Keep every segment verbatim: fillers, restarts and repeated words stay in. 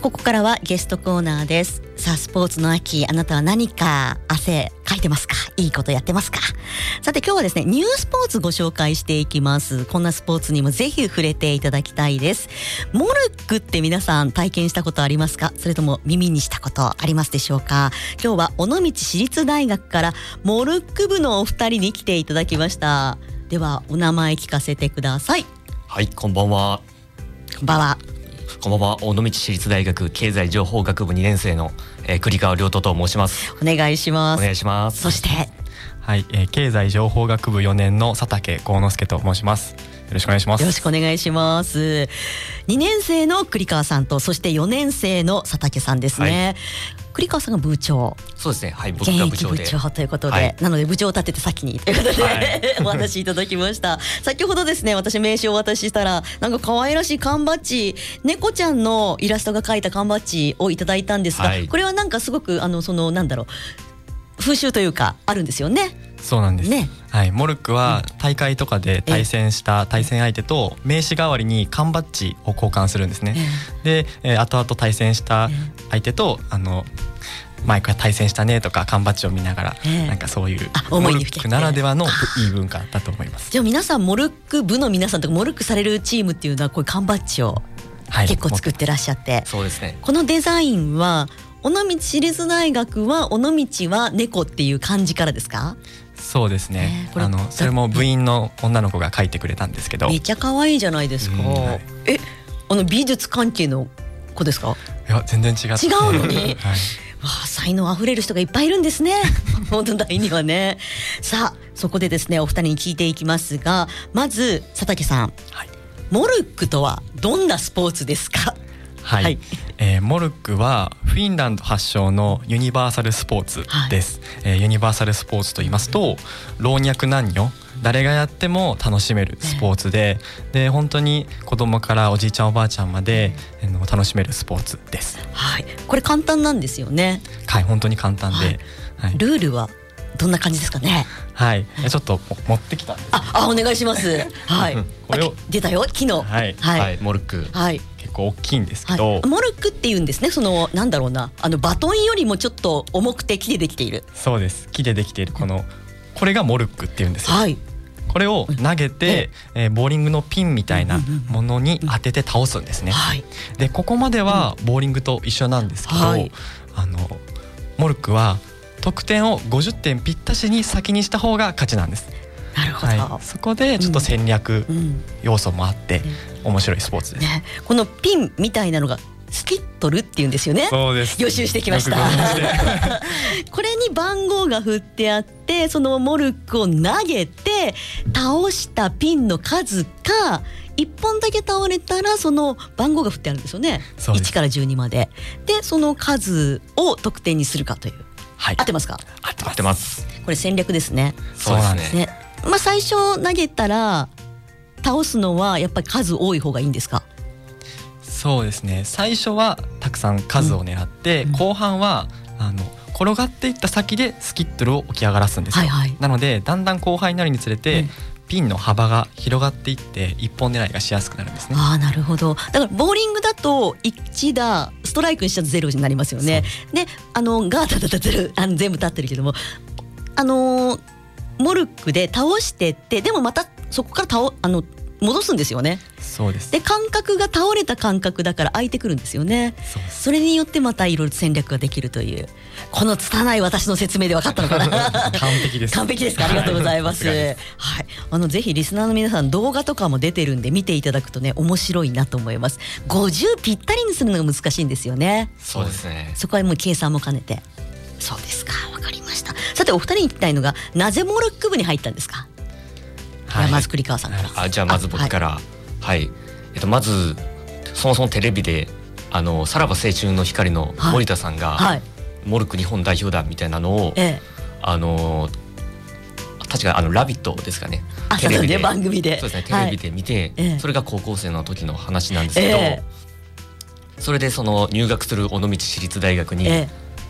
ここからはゲストコーナーです。さあ、スポーツの秋、あなたは何か汗かいてますか？いいことやってますか？さて今日はですね、ニュースポーツご紹介していきます。こんなスポーツにもぜひ触れていただきたいです。モルックって皆さん体験したことありますか？それとも耳にしたことありますでしょうか？今日は尾道市立大学からモルック部のお二人に来ていただきました。ではお名前聞かせてください。 はい、こんばんは。 こんばんは。 こんばんは。尾道市立大学経済情報学部にねん生の、えー、栗川亮斗と申します。 お願いします。 お願いします。 そしてはい、えー、経済情報学部よねんの佐竹幸之助と申します。よろしくお願いします。 よろしくお願いします。にねん生の栗川さんと、そしてよねん生の佐竹さんですね、はい、栗川さんが部長。 そうですね、はい、僕が部長で、 現役部長ということで、はい、なので部長を立てて先にということで、はい、お話しいただきました。先ほどですね、私名刺をお渡ししたら、なんか可愛らしい缶バッジ、猫ちゃんのイラストが描いた缶バッジをいただいたんですが、はい、これはなんかすごくあのそのなんだろう、風習というかあるんですよね。 そうなんです、ね、はい、モルックは大会とかで対戦した対戦相手と名刺代わりに缶バッジを交換するんですね、えー、で、えー、後々対戦した相手と、あの前から対戦したねとか缶バッジを見ながら、えー、なんかそういうモルックならではのいい文化だと思います。 じゃあ皆さん、モルック部の皆さんとかモルックされるチームっていうのはこういう缶バッジを結構作ってらっしゃって、はい、 そうですね。 このデザインは尾道市立大学は尾道は猫っていう漢字からですか？ そうですね、えー、あのそれも部員の女の子が書いてくれたんですけど、 めっちゃ可愛いじゃないですか、はい、え、あの美術関係の子ですか？ いや、全然違って、 違うのに、はい、わあ、才能あふれる人がいっぱいいるんですね本当大にはね。さあ、そこでですね、お二人に聞いていきますが、まず佐竹さん、はい、モルックとはどんなスポーツですか？ はい、はい、えー、モルックはフィンランド発祥のユニバーサルスポーツです、はい、えー、ユニバーサルスポーツと言いますと、老若男女誰がやっても楽しめるスポーツで、で本当に子供からおじいちゃんおばあちゃんまで、えー、楽しめるスポーツです。 はい、これ簡単なんですよね。 はい、本当に簡単で、はいはい、ルールはどんな感じですかね？ はい、ちょっと持ってきたんです。 ああ、お願いします。はい、これを出たよ、昨日。 はい、 はいはい、モルック、 はい、 結構大きいんですけど、はい、 モルックっていうんですね。そのなんだろうな、あのバトンよりもちょっと重くて木でできている。 そうです、木でできているこのこれがモルックっていうんですよ。 はい、 これを投げて、えー、ボーリングのピンみたいなものに当てて倒すんですね、はい、でここまではボーリングと一緒なんですけど、はい、あのモルックは得点をごじゅってんぴったしに先にした方が勝ちなんです。 なるほど、 はい、そこでちょっと戦略要素もあって、うん、面白いスポーツです、ね、 このピンみたいなのがスキットルっていうんですよね。 そうです、 予習してきましたこれに番号が振ってあって、そのモルックを投げて倒したピンの数か、いっぽんだけ倒れたらその番号が振ってあるんですよね。いちからじゅうにまでで、その数を得点にするかという、はい、合ってますか？ 合ってます、合ってます。 これ戦略ですね。 そうなんですね。 まあ、最初投げたら倒すのはやっぱり数多い方がいいんですか？ そうですね、最初はたくさん数を狙って、うん、後半はあの転がっていった先でスキットルを起き上がらすんですよ、はいはい、なのでだんだん後半になるにつれて、うん、ピンの幅が広がっていって一本狙いがしやすくなるんですね。 ああ、なるほど。だからボーリングだといち打ストライクにしたらゼロになりますよね。で、あのガーターだったらゼロ、あの全部立ってるけども、あのー、モルックで倒してって、でもまたそこから倒あの戻すんですよね。 そうです。 で、感覚が倒れた感覚だから空いてくるんですよね。 そ, それによってまたいろいろ戦略ができるという、この拙い私の説明で分かったのかな完璧です。 完璧ですか？ありがとうございます、はい、はい、あのぜひリスナーの皆さん、動画とかも出てるんで見ていただくとね、面白いなと思います。ごじゅうぴったりにするのが難しいんですよね。 そうですね。 そこはもう計算も兼ねて。そうですか、わかりました。さて、お二人に聞きたいのが、なぜモルック部に入ったんですか？はい、まず栗川さんから。 あ、じゃあまず僕から。はい、はい、えっと、まずそもそもテレビであのさらば青春の光の森田さんが、はい、モルック日本代表だみたいなのを、ええ、あの確かあのラビットですかね、 テレビで、ね、番組で、 そうですね、テレビで見て、はい、それが高校生の時の話なんですけど、ええ、それでその入学する尾道市立大学に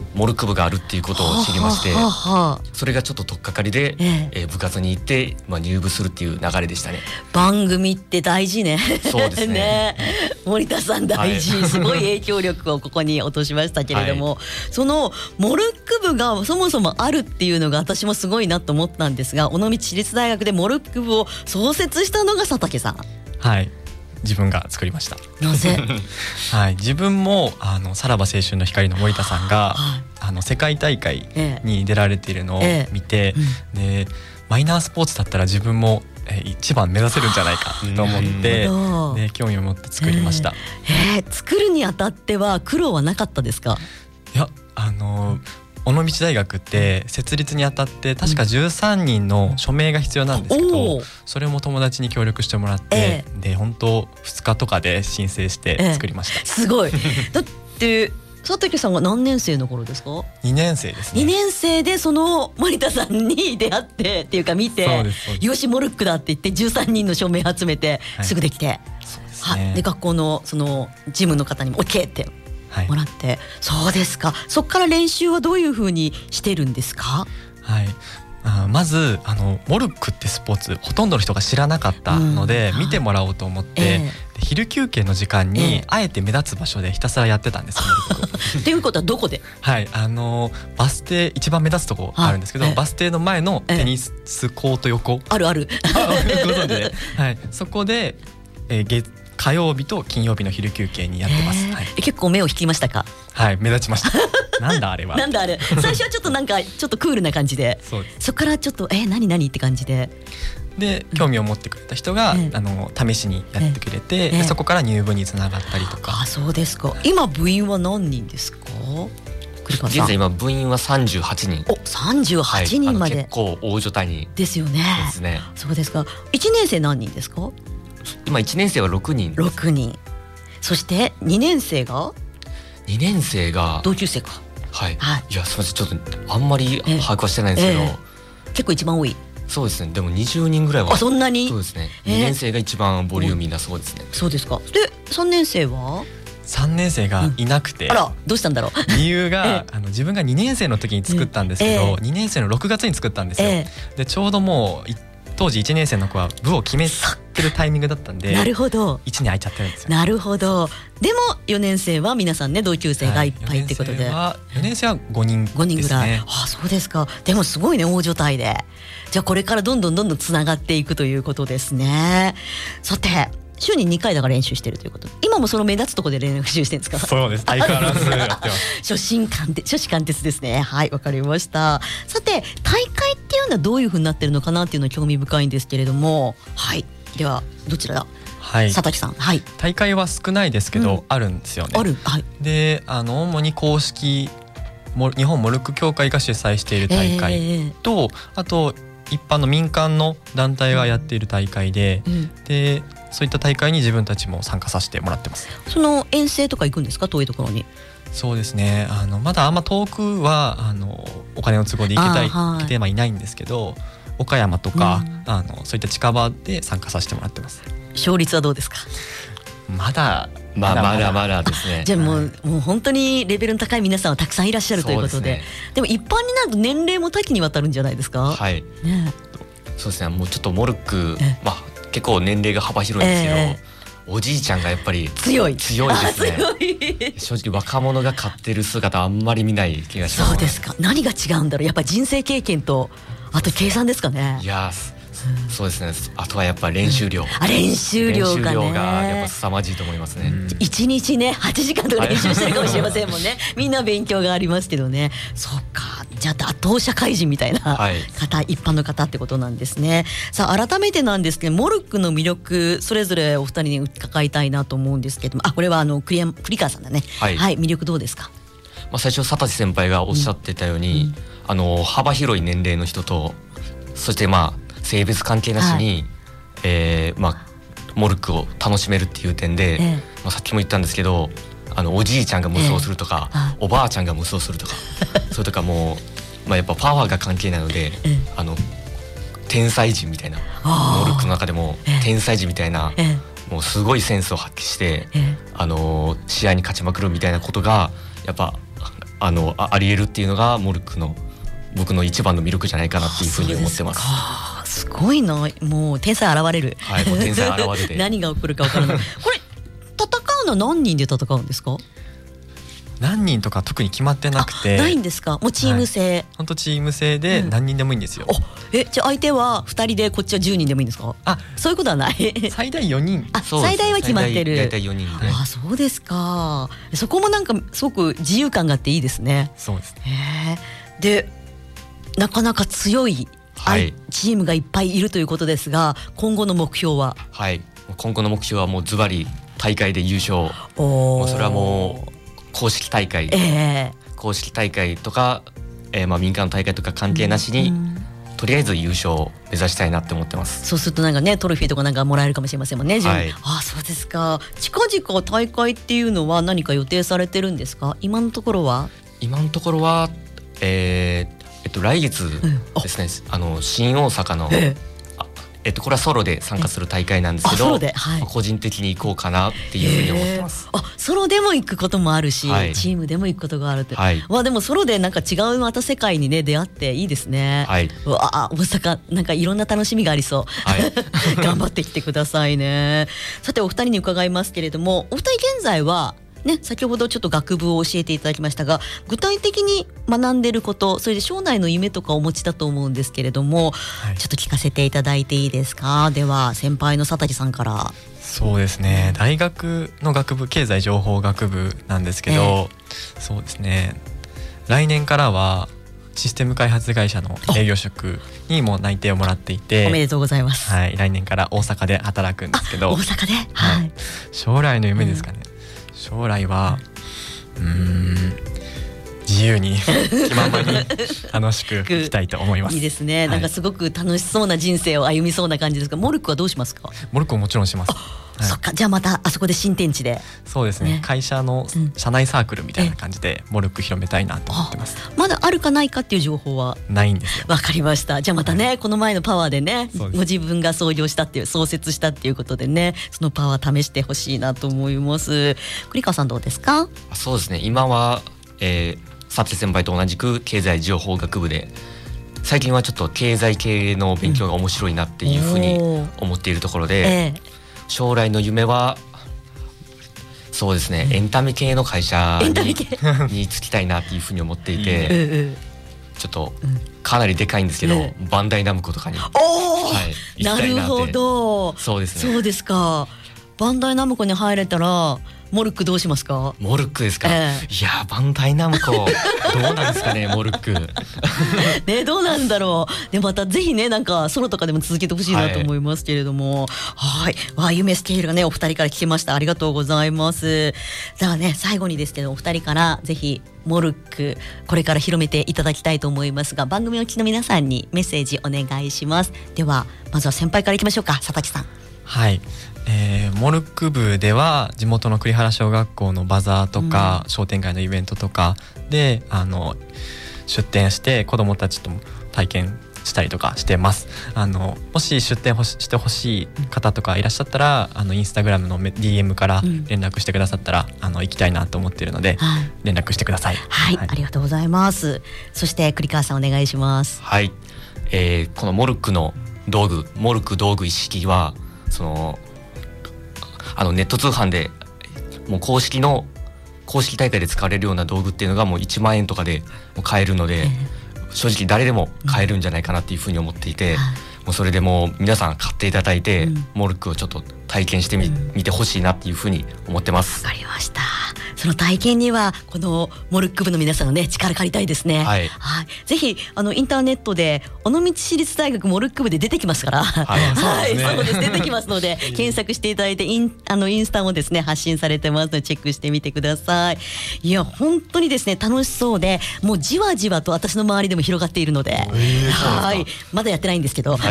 モルック部があるっていうことを知りまして、 はあはあ、 それがちょっと取っかかりで、えええー、部活に行って、まあ、入部するっていう流れでしたね。 番組って大事ね。 そうですねね、森田さん大事、はい、すごい影響力をここに落としましたけれども、はい、そのモルック部がそもそもあるっていうのが私もすごいなと思ったんですが、尾道市立大学でモルック部を創設したのが佐竹さん。 はい、自分が作りました。 なぜ？ はい、自分もあのさらば青春の光の森田さんが、はい、あの世界大会に出られているのを見て、ええうん、でマイナースポーツだったら自分もえ一番目指せるんじゃないかと思ってで興味を持って作りました。 えーえー、作るにあたっては苦労はなかったですか？ いや、あの尾道大学って設立にあたって確かじゅうさんにんの署名が必要なんですけど、うん、それも友達に協力してもらって、えー、で本当ふつかとかで申請して作りました。 えー、すごい。だって佐竹さんが何年生の頃ですか？ にねん生ですね。 にねん生でその森田さんに出会ってっていうか見て、よしモルックだって言ってじゅうさんにんの署名集めてすぐできて、はい、そうですね。で学校のその事務の方にも OK ってもらって、はい、そうですか。そっから練習はどういう風にしてるんですか？ はい、あまずあのモルックってスポーツほとんどの人が知らなかったので、うん、見てもらおうと思って、えー、昼休憩の時間にあえて目立つ場所でひたすらやってたんです、モルックっていうことはどこで？はい、 あのバス停一番目立つとこあるんですけど、バス停の前のテニスコート横、 あるあるご存知で、はい、そこで、えー、月火曜日と金曜日の昼休憩にやってます。はい、 結構目を引きましたか？ はい、目立ちました。なんだあれは。 なんだあれ。最初はちょっとなんかちょっとクールな感じで、そうです。そこからちょっとえ何何って感じで。 で興味を持ってくれた人が、うん、あの試しにやってくれて、ええ、でそこから入部につながったりとか。 あ、そうですか。今部員は何人ですか？ 現在今部員はさんじゅうはちにん。 お、さんじゅうはちにんまで、はい、 結構大所帯にですよね。 ですね。 そうですか。いちねん生何人ですか？ 今いちねん生はろくにん。 ろくにん。そしてにねん生がにねん生が同級生か。 はい、はい、いやすみません、ちょっとあんまり把握はしてないんですけど、えーえー、結構一番多い。 そうですね。でもにじゅうにんぐらいは。 あ、そんなに？ そうですね、えー、にねん生が一番ボリューミーなそうですね。 そうですか。でさんねん生はさんねん生がいなくて、 うん、あらどうしたんだろう。 理由が、えー、あの自分がにねん生の時に作ったんですけど、えー、にねん生のろくがつに作ったんですよ、えー、でちょうどもう当時いちねん生の子は部を決めてるタイミングだったんで、 なるほど、 いちねん空いちゃってるんですよ。 なるほど。でもよねん生は皆さんね同級生がいっぱいってことで、 はい、よねん生はごにんですね。 ごにんぐらい。あ、そうですか。でもすごいね、大所帯で。じゃあこれからどんどんどんどんつながっていくということですね。さて週ににかいだから練習してるということ。今もその目立つところで練習してるんですか？ そうです。相変わらずやってます。 初心貫徹、初心貫徹ですね。はい、わかりました。さて大会っていうのはどういう風になってるのかなっていうのは興味深いんですけれども、はい。ではどちらだ？はい、佐竹さん。はい。 大会は少ないですけど、うん、あるんですよね。 ある。はい。 で、あの主に公式日本モルック協会が主催している大会と、えー、あと一般の民間の団体がやっている大会で、うん、でそういった大会に自分たちも参加させてもらってます。 その遠征とか行くんですか？遠いところに。 そうですね、あのまだあんま遠くはあのお金の都合で行けたい、はい、行けてはいないんですけど、岡山とか、うん、あのそういった近場で参加させてもらってます。 勝率はどうですか？ まだまだまだまだですね。 じゃあもう、はい、もう本当にレベルの高い皆さんはたくさんいらっしゃるということ で, で, ね、でも一般になると年齢も多岐にわたるんじゃないですか？ はい、ね、そうですね。もうちょっとモルック、まあ結構年齢が幅広いんですけど、えー、おじいちゃんがやっぱり強い強いですね。 強い。正直若者が買ってる姿あんまり見ない気がします。 そうですか。何が違うんだろう。やっぱり人生経験とあと計算ですかね。 いやうん、そうですね。あとはやっぱり練習量、うん、 あ練習量がね、練習量がやっぱ凄まじいと思いますね。 一、うん、日ねはちじかんとか練習してるかもしれませんもんね。みんな勉強がありますけどね。そっか。じゃあ打倒社会人みたいな方、はい、一般の方ってことなんですね。さあ改めてなんですけど、モルックの魅力それぞれお二人に伺いたいなと思うんですけども、あこれはあの栗山栗川さんだね。はい、はい、魅力どうですか？ まあ、最初佐竹先輩がおっしゃってたように、うん、あの幅広い年齢の人と、そしてまあ性別関係なしに、はい、えー、まあモルックを楽しめるっていう点で、ええ、まあ、さっきも言ったんですけど、あのおじいちゃんが無双するとか、ええ、おばあちゃんが無双するとかそれとかもう、まあ、やっぱパワーが関係ないので、ええ、あの天才児みたいな、モルックの中でも天才児みたいな、ええ、もうすごいセンスを発揮して、ええ、あの試合に勝ちまくるみたいなことがやっぱあの あ, あり得るっていうのがモルックの僕の一番の魅力じゃないかなっていうふうに思ってます。 あ、すごいな、もう天才現れる、 はい、もう天才現れて何が起こるか分からないこれ戦うのは何人で戦うんですか？ 何人とか特に決まってなくて。 ないんですか？もうチーム制、はい、 本当チーム制で何人でもいいんですよ、うん、 えじゃあ相手はふたりでこっちはじゅうにんでもいいんですか？あ、そういうことはない最大よにん。 あ、最大は決まってる。 最大よにんで、 あ、そうですか。そこもなんかすごく自由感があっていいですね。 そうですね。 へー、でなかなか強い、はい、チームがいっぱいいるということですが、今後の目標は？ はい、今後の目標はもうズバリ大会で優勝。もうそれはもう公式大会、えー、公式大会とか、えー、まあ民間の大会とか関係なしに、うん、とりあえず優勝を目指したいなって思ってます。 そうするとなんかね、トロフィーとかなんかもらえるかもしれませんもんね。はい、あ、そうですか。近々大会っていうのは何か予定されてるんですか？今のところは？今のところは、えーえっと、来月ですね、うん、あの新大阪の、えええっと、これはソロで参加する大会なんですけど、ソロで、はい、個人的に行こうかなっていうふうに思ってます。 あ、ソロでも行くこともあるし、はい、チームでも行くことがあるって、はい、まあでもソロでなんか違うまた世界にね出会っていいですね。はい、うわ、大阪なんかいろんな楽しみがありそう、はい、頑張ってきてくださいね。さてお二人に伺いますけれども、お二人現在はね、先ほどちょっと学部を教えていただきましたが、具体的に学んでいること、それで将来の夢とかお持ちだと思うんですけれども、はい、ちょっと聞かせていただいていいですか？では先輩の佐竹さんから。 そうですね、大学の学部経済情報学部なんですけど、えー、そうですね、来年からはシステム開発会社の営業職にも内定をもらっていて、 おめでとうございます。 はい、来年から大阪で働くんですけど。 大阪で、はい、 将来の夢ですかね、うん将来はうーん自由に気ままに楽しくいきたいと思います。 いいですね、はい、なんかすごく楽しそうな人生を歩みそうな感じですが、モルックはどうしますか？ モルックももちろんします。 はい、そっか、じゃあまたあそこで新天地で。 そうですね、ね、会社の社内サークルみたいな感じでモルック広めたいなと思ってます。 まだあるかないかっていう情報はないんですよ。 わかりました。じゃあまたね、この前のパワーでね、ご自分が創業したっていう創設したっていうことでね、そのパワー試してほしいなと思います。栗川さんどうですか？ そうですね、今は、えー、佐竹先輩と同じく経済情報学部で、最近はちょっと経済系の勉強が面白いなっていうふうに思っているところで、うんえー、将来の夢はそうですね、エンタメ系の会社 に, に就きたいなっていうふうに思っていて、うん、ちょっとかなりでかいんですけど、うん、バンダイナムコとかに、はい、行きたいなって。なるほど、そうですね。 そうですか。バンダイナムコに入れたらモルックどうしますか？ モルックですか、えー、いやバンダイナムコどうなんですかねモルックね、どうなんだろう。でまたぜひね、なんかソロとかでも続けてほしいなと思いますけれども、はい、はい、夢スケールがねお二人から聞けました。ありがとうございます。ではね、最後にですけどお二人からぜひモルックこれから広めていただきたいと思いますが、番組をお聞きの皆さんにメッセージお願いします。ではまずは先輩からいきましょうか。佐竹さん。 はい、えー、モルック部では地元の栗原小学校のバザーとか、うん、商店街のイベントとかであの出店して子どもたちとも体験したりとかしてます。あのもし出店ほししてほしい方とかいらっしゃったら、あのインスタグラムの ディーエム から連絡してくださったら、うん、あの行きたいなと思っているので、はい、連絡してください。 はい、はい、ありがとうございます。そして栗川さんお願いします。 はい、えー、このモルックの道具モルック道具一式はそのあのネット通販でもう公式の公式大会で使われるような道具っていうのがもういちまんえんとかでもう買えるので、正直誰でも買えるんじゃないかなっていうふうに思っていて、もうそれでもう皆さん買っていただいて、モルックをちょっと体験してみ、見てほしいなっていうふうに思ってます。 わかりました。その体験にはこのモルック部の皆さんのね力借りたいですね。はい、はい、ぜひあのインターネットで尾道市立大学モルック部で出てきますから、はい、はい、そうです、出てきますので検索していただいてインあのインスタもですね発信されてますのでチェックしてみてください。いや本当にですね楽しそうで、もうじわじわと私の周りでも広がっているので、はい、まだやってないんですけど、はい、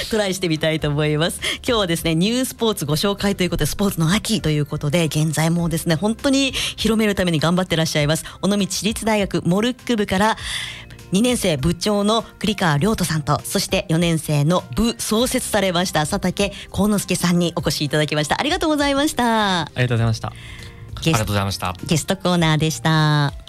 トライしてみたいと思います。今日はですねニュースポーツご紹介ということで、スポーツの秋ということで現在もですね本当に広めるために頑張ってらっしゃいます尾道市立大学モルック部からにねん生部長の栗川亮斗さんと、そしてよねん生の部創設されました佐竹幸之助さんにお越しいただきました。ありがとうございました。 ありがとうございました。 ありがとうございました。 ゲストコーナーでした。